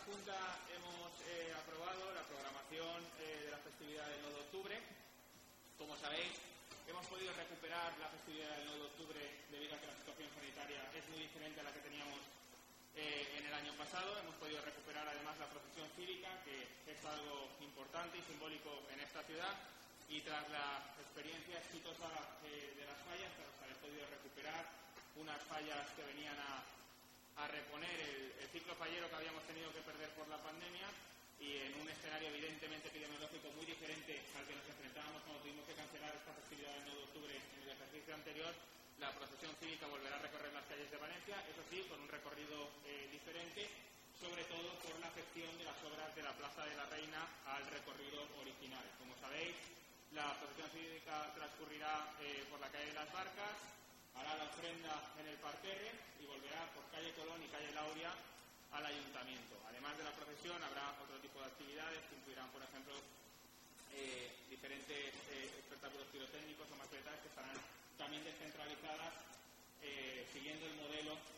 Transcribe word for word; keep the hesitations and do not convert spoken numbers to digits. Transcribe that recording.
Junta hemos eh, aprobado la programación eh, de la festividad del nueve de octubre. Como sabéis, hemos podido recuperar la festividad del nueve de octubre debido a que la situación sanitaria es muy diferente a la que teníamos eh, en el año pasado. Hemos podido recuperar además la procesión cívica, que es algo importante y simbólico en esta ciudad. Y tras la experiencia exitosa eh, de las fallas, tras haber podido recuperar unas fallas que venían a a reponer el, el ciclo fallero que habíamos tenido que perder por la pandemia, y en un escenario evidentemente epidemiológico muy diferente al que nos enfrentábamos cuando tuvimos que cancelar esta festividad del nueve de octubre en el ejercicio anterior. La procesión cívica volverá a recorrer las calles de Valencia, eso sí, con un recorrido eh, diferente, sobre todo por la afección de las obras de la Plaza de la Reina al recorrido original. Como sabéis, la procesión cívica transcurrirá eh, por la calle de las Barcas, hará la ofrenda en el parterre y volverá por calle Colón y calle Lauria al Ayuntamiento. Además de la procesión, habrá otro tipo de actividades que incluirán, por ejemplo, eh, diferentes eh, espectáculos pirotécnicos o maquetas que estarán también descentralizadas, eh, siguiendo el modelo